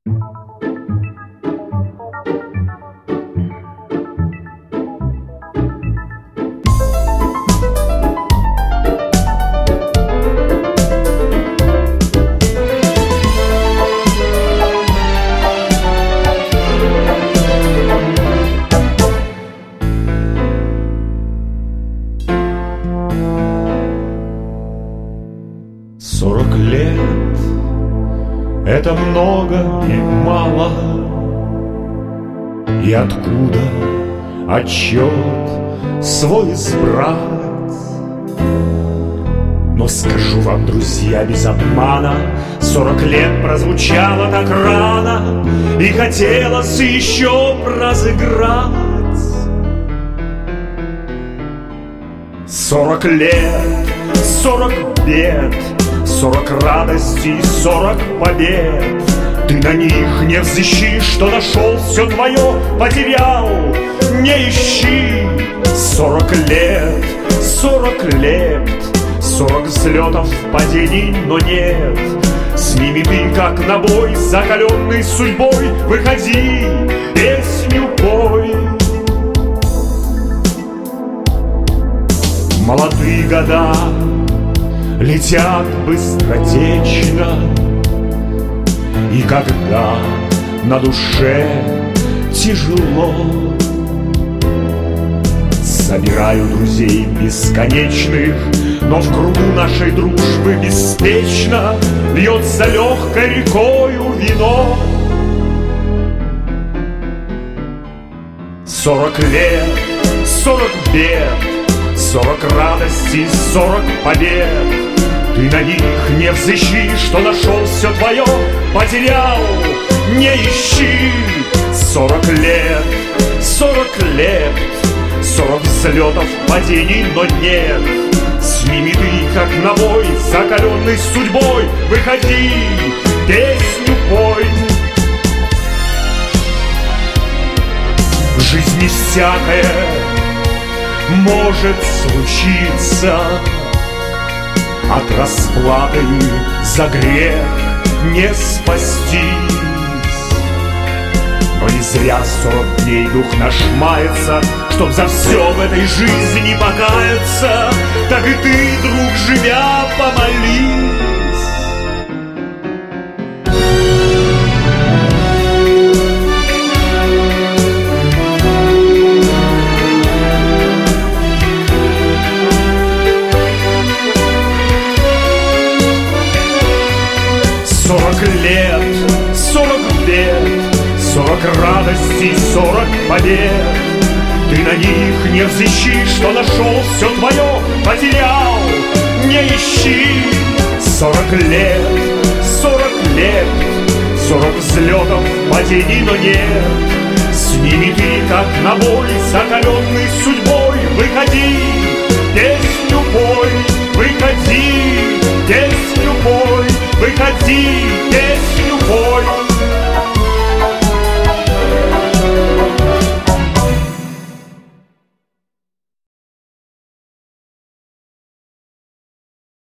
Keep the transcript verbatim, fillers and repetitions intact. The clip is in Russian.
Сорок лет — это много и мало. И откуда отчет свой избрать? Но скажу вам, друзья, без обмана, сорок лет прозвучало так рано, и хотелось еще разыграть. Сорок лет, сорок бед, сорок радостей, сорок побед. Ты на них не взыщи, что нашел все твое, потерял, не ищи. Сорок лет, сорок лет, сорок взлетов, падений, но нет. С ними ты, как на бой, закаленный судьбой, выходи, песню пой. Молодые года летят быстротечно, и когда на душе тяжело, собираю друзей бесконечных, но в кругу нашей дружбы беспечно льется легкой рекою вино. Сорок лет, сорок бед, сорок радостей, сорок побед. Ты на них не взыщи, что нашел все твое, потерял, не ищи. Сорок лет, сорок лет, сорок взлетов, падений, но нет. С ними ты, как на бой, закаленный судьбой, выходи, песню пой. В жизни всякое может случиться, от расплаты за грех не спастись. Но не зря сорок дней дух наш мается, чтоб за все в этой жизни покаяться. Так и ты, друг, живя, помолись. Сорок лет, сорок бед, сорок радостей, сорок побед. Ты на них не взыщи, что нашел все твое, потерял, не ищи. Сорок лет, сорок лет, сорок взлетов, падений, но нет. С ними ты, как на бой, закаленный судьбой, выходи, песню пой, выходи, песню пой, выходи, песню